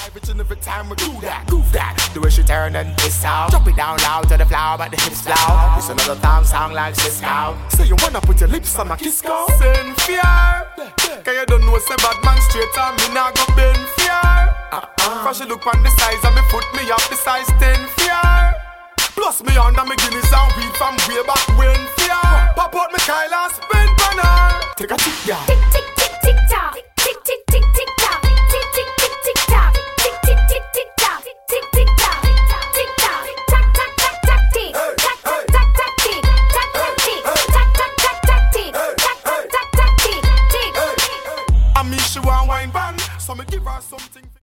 Every time we do that, goof that. The way she turn and piss out. Drop it down loud to the floor, but the hips loud. It's another song like Cisco. So you wanna put your lips on my kiss go? Sin fear. Cause you don't know say bad man straight on me now go bend fear. Cause she look on the size and me foot me up the size 10 fear. Plus me under me Guinness and weed from way back when fear. Pop out me Kyle and spin on her. Take a tip, yeah.